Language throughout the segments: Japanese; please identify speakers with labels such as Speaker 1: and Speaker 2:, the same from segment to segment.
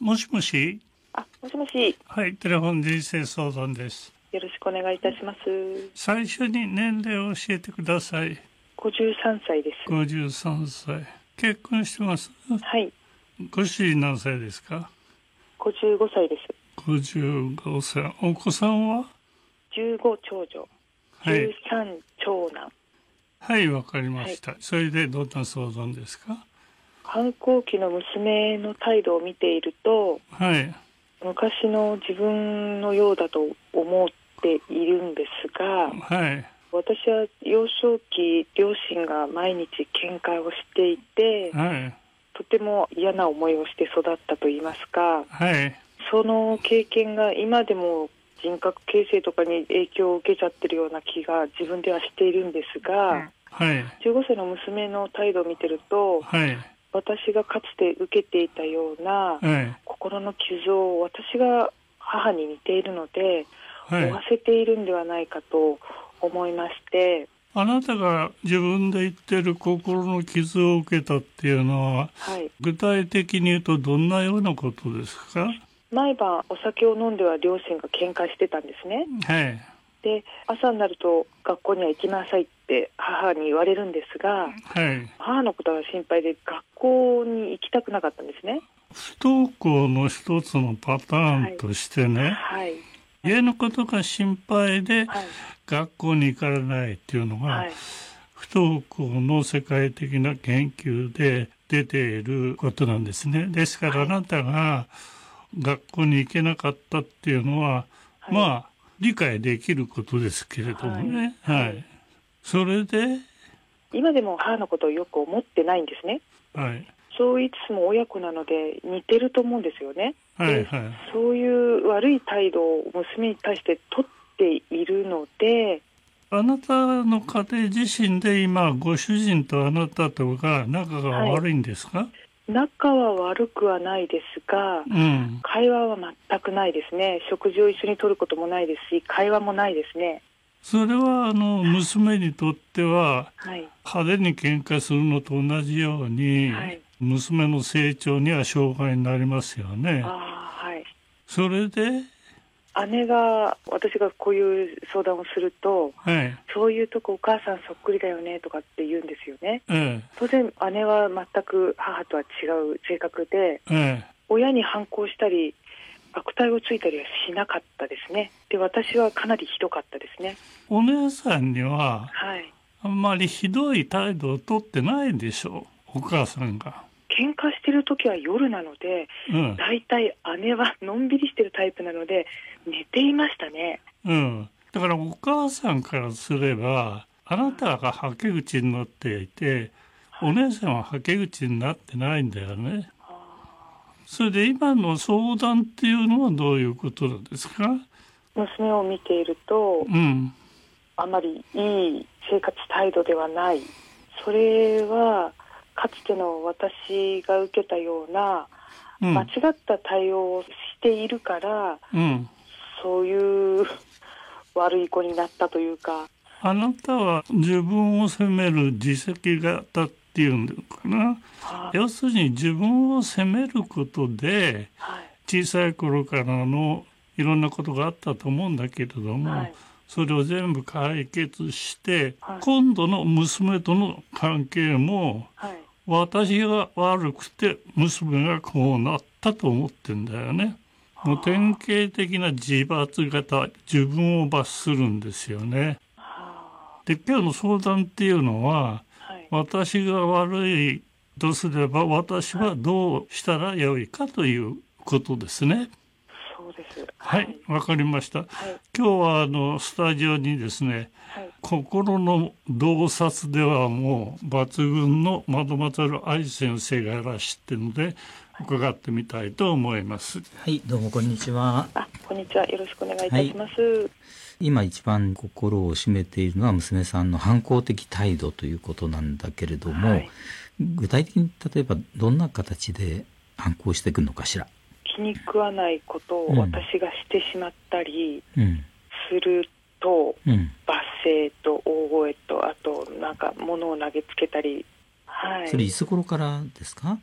Speaker 1: もしもし。
Speaker 2: もしもし。
Speaker 1: はい、テレフォン人生相談です。
Speaker 2: よろしくお願いいたします。
Speaker 1: 最初に年齢を教えてください。
Speaker 2: 53歳です。
Speaker 1: 53歳。結婚してます？
Speaker 2: はい。
Speaker 1: ご主人何歳ですか
Speaker 2: 55歳です。
Speaker 1: 55歳。お子さんは
Speaker 2: 15長女、
Speaker 1: はい、
Speaker 2: 13長男。
Speaker 1: はい、わかりました、
Speaker 2: はい。
Speaker 1: それでどんな相談ですか？
Speaker 2: 反抗期の娘の態度を見ていると、
Speaker 1: はい、
Speaker 2: 昔の自分のようだと思っているんですが、
Speaker 1: はい、
Speaker 2: 私は幼少期、両親が毎日喧嘩をしていて、
Speaker 1: はい、
Speaker 2: とても嫌な思いをして育ったといいますか、
Speaker 1: はい、
Speaker 2: その経験が今でも人格形成とかに影響を受けちゃってるような気が自分ではしているんですが、
Speaker 1: はい、
Speaker 2: 15歳の娘の態度を見てると、
Speaker 1: はい、
Speaker 2: 私がかつて受けていたような
Speaker 1: はい、
Speaker 2: 心の傷を私が母に似ているので、
Speaker 1: はい。
Speaker 2: 負わせているんではないかと思いまして。
Speaker 1: あなたが自分で言ってる心の傷を受けたっていうのは、
Speaker 2: はい、
Speaker 1: 具体的に言うとどんなようなことですか？
Speaker 2: 毎晩お酒を飲んでは両親が喧嘩してたんですね。
Speaker 1: はい、
Speaker 2: で、朝になると学校には行きなさいって母に言われるんですが、
Speaker 1: はい。
Speaker 2: 母のことが心配で学校に行きたくなかったんですね。
Speaker 1: 不登校の一つのパターンとしてね、
Speaker 2: はい、
Speaker 1: 家のことが心配で
Speaker 2: はい、
Speaker 1: 学校に行かれないっていうのが、
Speaker 2: はい、
Speaker 1: 不登校の世界的な研究で出ていることなんですね。ですからあなたが学校に行けなかったっていうのは、
Speaker 2: はい、
Speaker 1: まあ理解できることですけれどもね。
Speaker 2: はい、
Speaker 1: はい。それで、
Speaker 2: 今でも母のことをよく思ってないんですね。
Speaker 1: はい。
Speaker 2: そう言いつつも親子なので似てると思うんですよね。で、
Speaker 1: はいはい。
Speaker 2: そういう悪い態度を娘に対して取っているので、
Speaker 1: あなたの家庭自身で今、ご主人とあなたとが仲が悪いんですか？
Speaker 2: 仲は悪くはないですが、
Speaker 1: うん。
Speaker 2: 会話は全くないですね。食事を一緒に取ることもないですし、会話もないですね。
Speaker 1: それは娘にとっては
Speaker 2: はい、
Speaker 1: 派手に喧嘩するのと同じように、
Speaker 2: はい、
Speaker 1: 娘の成長には障害になりますよね。
Speaker 2: はい。
Speaker 1: それで、
Speaker 2: 姉が、私がこういう相談をすると、
Speaker 1: はい、
Speaker 2: そういうとこお母さんそっくりだよねとかって言うんですよね。
Speaker 1: え
Speaker 2: 当然姉は全く母とは違う性格で、
Speaker 1: え、
Speaker 2: 親に反抗したり悪態をついたりはしなかったですね。で、私はかなりひどかったですね。
Speaker 1: お姉さんには
Speaker 2: はい。
Speaker 1: あんまりひどい態度をとってないでしょう、お母さんが。
Speaker 2: 喧嘩してる時は夜なので、
Speaker 1: うん、
Speaker 2: だいたい姉はのんびりしてるタイプなので寝ていましたね。
Speaker 1: うん。だからお母さんからすれば、あなたがはけ口になっていて、お姉さんははけ口になってないんだよね。それで今の相談っていうのはどういうことなんですか？
Speaker 2: 娘を見ていると、
Speaker 1: うん。
Speaker 2: あまりいい生活態度ではない。それはかつての私が受けたような
Speaker 1: うん。
Speaker 2: 間違った対応をしているから、
Speaker 1: うん。
Speaker 2: そういう悪い子になったというか。
Speaker 1: あなたは自分を責める自責型っていうんかな。要するに自分を責めることで、
Speaker 2: はい、
Speaker 1: 小さい頃からのいろんなことがあったと思うんだけれども、
Speaker 2: はい、
Speaker 1: それを全部解決して、
Speaker 2: はい、
Speaker 1: 今度の娘との関係も、
Speaker 2: はい、
Speaker 1: 私が悪くて娘がこうなったと思ってんだよね。もう典型的な自罰型、自分を罰するんですよね。で、今日の相談っていうのは、
Speaker 2: はい、
Speaker 1: 私が悪いとすれば私はどうしたらよいかということですね。
Speaker 2: そうです。
Speaker 1: はい、わかりました。
Speaker 2: はい、
Speaker 1: 今日はスタジオにですね、
Speaker 2: はい、
Speaker 1: 心の洞察ではもう抜群の窓又愛先生がいらっしゃってるので、伺ってみたいと思います。
Speaker 3: はい、どうもこんにちは。
Speaker 2: こんにちは。よろしくお願いいたします。はい、
Speaker 3: 今一番心を占めているのは娘さんの反抗的態度ということなんだけれども、はい、具体的に例えばどんな形で反抗していくのかしら。
Speaker 2: 気に食わないことを私がしてしまったりすると、罵声と大声と、あとなんか物を投げつけたり、はい、
Speaker 3: それいつ頃からですか？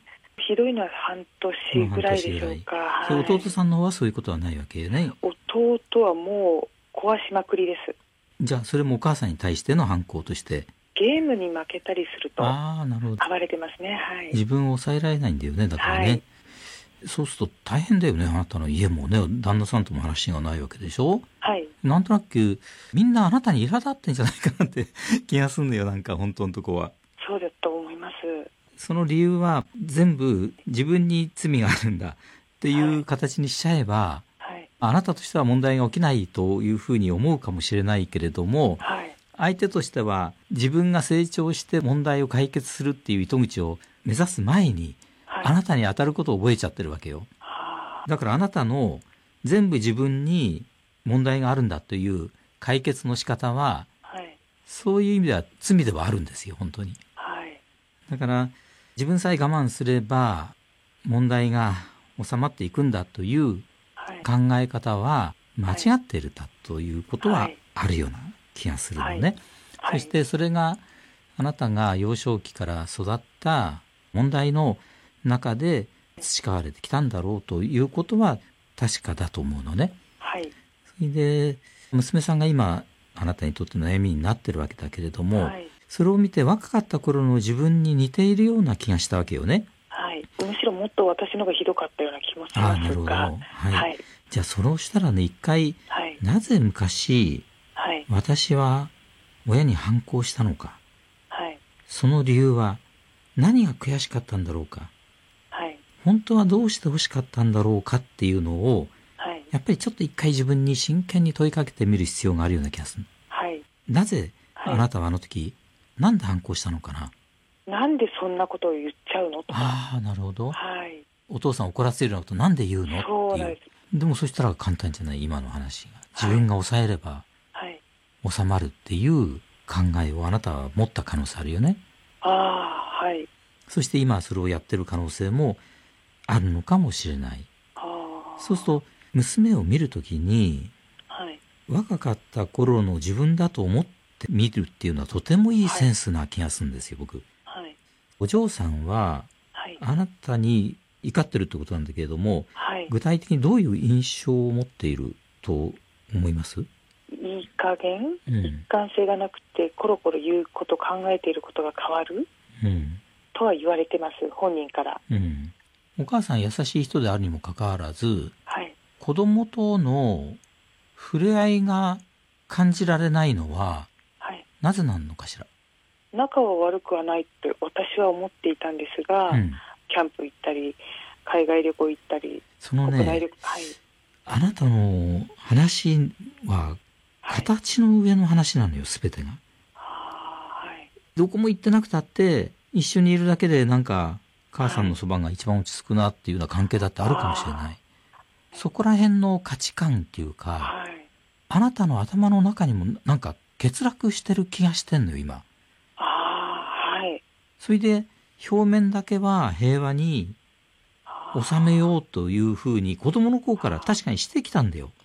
Speaker 2: ひどいのは半年ぐらいでしょうか。
Speaker 3: はい、弟さんの方はそういうことはないわけよね。
Speaker 2: 弟はもう壊しまくりです。
Speaker 3: じゃあそれもお母さんに対しての反抗として
Speaker 2: ゲームに負けたりすると
Speaker 3: なるほど
Speaker 2: 暴れてますね。はい、
Speaker 3: 自分を抑えられないんだよね。だからね、はい、そうすると大変だよね。あなたの家もね、旦那さんとも話がないわけでしょ。
Speaker 2: はい、
Speaker 3: なんとなくみんなあなたに苛立ってんじゃないかなって気がするんだよ。なんか本当のとこは
Speaker 2: そうだと思います。
Speaker 3: その理由は全部自分に罪があるんだっていう形にしちゃえば、はい、あなたとしては問題が起きないというふうに思うかもしれないけれども、はい、相手としては自分が成長して問題を解決するっていう糸口を目指す前に、はい、あなたに当たることを覚えちゃってるわけよ。だからあなたの全部自分に問題があるんだという解決の仕方は、はい、そういう意味では罪ではあるんですよ本当に、はい、だから自分さえ我慢すれば問題が収まっていくんだという考え方は間違っているだということはあるような気がするのね、はいはい、そしてそれがあなたが幼少期から育った問題の中で培われてきたんだろうということは確かだと思うのね、はい、それで娘さんが今あなたにとっての悩みになってるわけだけれども、はい、それを見て若かった頃の自分に似ているような気がしたわけよね。
Speaker 2: はい、むしろもっと私のがひどかったような気もしますが。
Speaker 3: なるほど、はいはい、じゃあそれをしたらね一回、はい、なぜ昔、はい、私は親に反抗したのか、はい、その理由は何が悔しかったんだろうか、はい、本当はどうして欲しかったんだろうかっていうのを、はい、やっぱりちょっと一回自分に真剣に問いかけてみる必要があるような気がする、はい、なぜあなたはあの時、なんで反抗したのかな。
Speaker 2: なんでそんなことを言っちゃうのとか。
Speaker 3: なるほど、
Speaker 2: はい、
Speaker 3: お父さん怒らせるようなことなんで言うのっていう。でもそしたら簡単じゃない。今の話が自分が抑えれば収まるっていう考えをあなたは持った可能性あるよね。
Speaker 2: はい、
Speaker 3: そして今それをやってる可能性もあるのかもしれない。そうすると娘を見るときに、はい、若かった頃の自分だと思って見るっていうのはとてもいいセンスな気がするんですよ、僕。はい、お嬢さんは、はい、あなたに怒ってるってことなんだけれども、はい、具体的にどういう印象を持っていると思います？
Speaker 2: いい加減、一貫性がなくてコロコロ言うこと考えていることが変わる、とは言われてます、本人から。お
Speaker 3: 母さん優しい人であるにもかかわらず、はい、子供との触れ合いが感じられないのは、はい、なぜなのかしら。
Speaker 2: 仲は悪くはないって私は思っていたんですが、キャンプ行ったり海外旅行行ったり、
Speaker 3: そのね、はい、あなたの話は形の上の話なのよ、全てが。はい、どこも行ってなくたって一緒にいるだけでなんか母さんのそばが一番落ち着くなっていうような関係だってあるかもしれない。そこら辺の価値観っていうか、はい、あなたの頭の中にもなんか欠落してる気がしてんのよ今。はい、それで表面だけは平和に収めようというふうに子供の頃から確かにしてきたんだよ。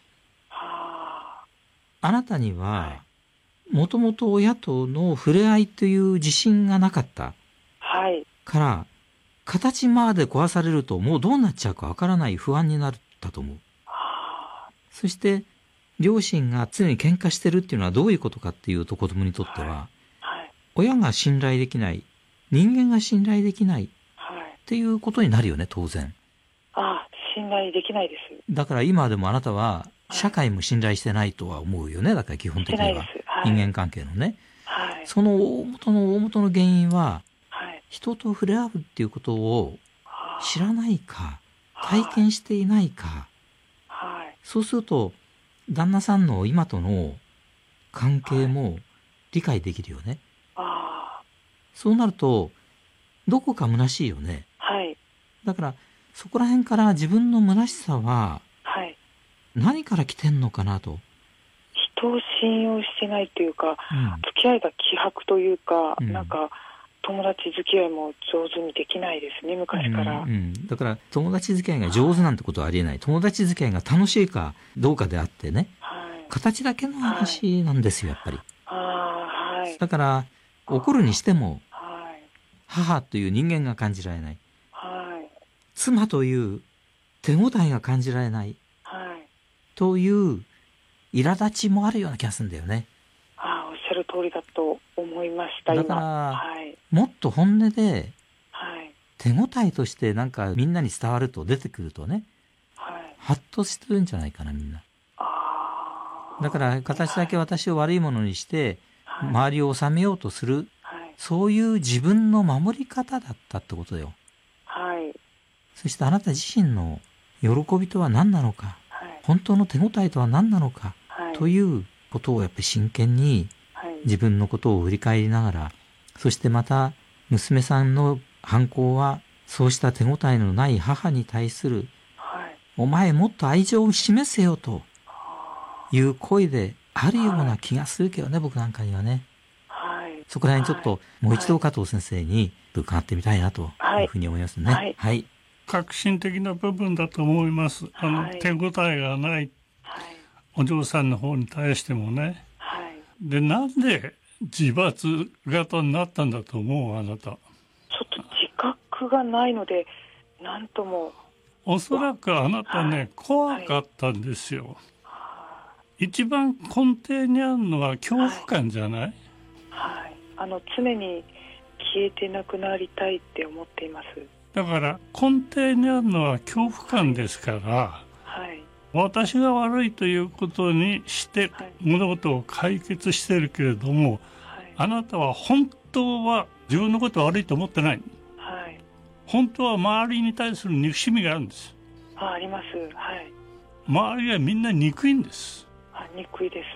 Speaker 3: あなたにはもともと親との触れ合いという自信がなかったから、はい、形まで壊されるともうどうなっちゃうかわからない不安になったと思う。そして両親が常に喧嘩してるっていうのはどういうことかっていうと、子供にとっては、はいはい、親が信頼できない、人間が信頼できないっていうことになるよね、当然。
Speaker 2: 信頼できないです。
Speaker 3: だから今でもあなたは社会も信頼してないとは思うよね。だから基本的には人間関係のね、はい、その大元の原因は、はい、人と触れ合うっていうことを知らないか体験していないか、はい、そうすると旦那さんの今との関係も理解できるよね。そうなるとどこか虚しいよね。はい、だからそこら辺から自分の虚しさは何から来てんのかなと。
Speaker 2: 人を信用してないというか、付き合いが希薄というか、なんか友達付き合いも上手にできないですね、昔から。
Speaker 3: だから友達付き合いが上手なんてことはありえない。友達付き合いが楽しいかどうかであってね、形だけの話なんですよ、やっぱり。だから怒るにしても母という人間が感じられない。 妻という手応えが感じられない、という苛立ちもあるような気がするんだよね。
Speaker 2: おっしゃる通りだと思いました。
Speaker 3: だから、もっと本音で、手応えとしてなんかみんなに伝わると出てくるとね、ハッとしてるんじゃないかな、みんな。だから形だけ私を悪いものにして、周りを治めようとする、そういう自分の守り方だったってことよ。そしてあなた自身の喜びとは何なのか、本当の手応えとは何なのか、ということをやっぱり真剣に自分のことを振り返りながら、そしてまた娘さんの反抗はそうした手応えのない母に対する、お前もっと愛情を示せよという声であるような気がするけどね、僕なんかにはね。そこら辺ちょっともう一度加藤先生に伺ってみたいなというふうに思いますね。
Speaker 1: 革新的な部分だと思います。手応えがない、お嬢さんの方に対してもね。で、なんで自罰型になったんだと思う、あなた。ちょっ
Speaker 2: と自覚がないので、なんとも。
Speaker 1: おそらくあなたね、怖かったんですよ。一番根底にあるのは恐怖感じゃない？
Speaker 2: 常に消えてなくなりたいって思っています。
Speaker 1: だから根底にあるのは恐怖感ですから、私が悪いということにして物事を解決してるけれども、あなたは本当は自分のことは悪いと思ってない。本当は周りに対する憎しみがあるんです。
Speaker 2: あります。
Speaker 1: 周りはみんな憎いんです。
Speaker 2: 憎いです。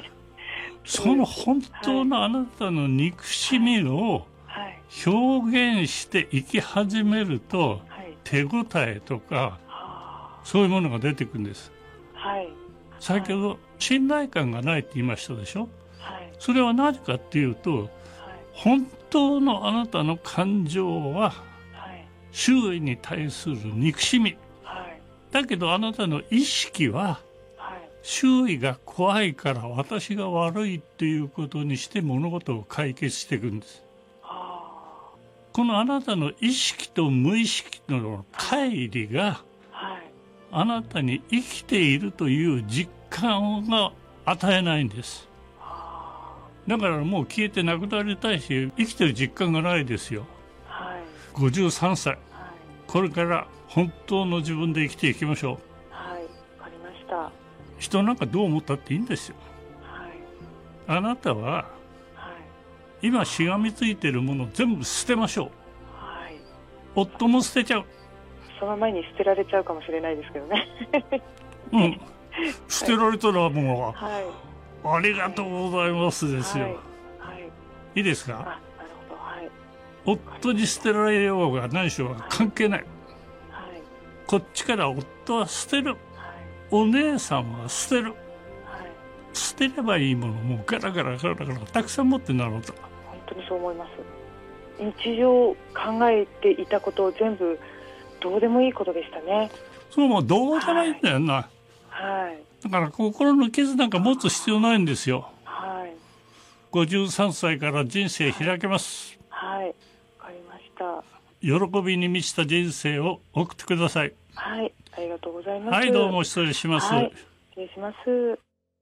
Speaker 1: その本当のあなたの憎しみを表現して生き始めると、手応えとかそういうものが出てくるんです。先ほど信頼感がないって言いましたでしょ。それは何かっていうと、本当のあなたの感情は周囲に対する憎しみ、だけどあなたの意識は周囲が怖いから私が悪いっていうことにして物事を解決していくんです。このあなたの意識と無意識の乖離があなたに生きているという実感が与えないんです。だからもう消えてなくなりたいし、生きてる実感がないですよ。53歳、これから本当の自分で生きていきましょう。
Speaker 2: わかりました。
Speaker 1: 人なんかどう思ったっていいんですよ。あなたは今しがみついてるもの全部捨てましょう。夫も捨てちゃう。
Speaker 2: その前に捨てられちゃうかもしれないですけどね。
Speaker 1: 捨てられたらもう、ありがとうございますですよ。いいですか？なるほど。夫に捨てられようが何しようが関係ない。こっちから夫は捨てる。お姉さんは捨てる。捨てればいいものもガラガラガラガラたくさん持ってなろうと。
Speaker 2: 本当にそう思います。日常考えていたことを全部どうでもいいことでしたね。
Speaker 1: そう、もうどうでもいいんだよな。だから心の傷なんか持つ必要ないんですよ。53歳から人生開けます。
Speaker 2: わかりました。
Speaker 1: 喜びに満ちた人生を送ってください。
Speaker 2: ありがとうございます。
Speaker 1: どうも失礼します。
Speaker 2: 失礼します。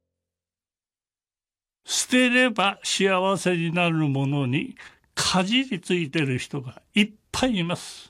Speaker 1: 捨てれば幸せになるものにかじりついてる人がいっぱいいます。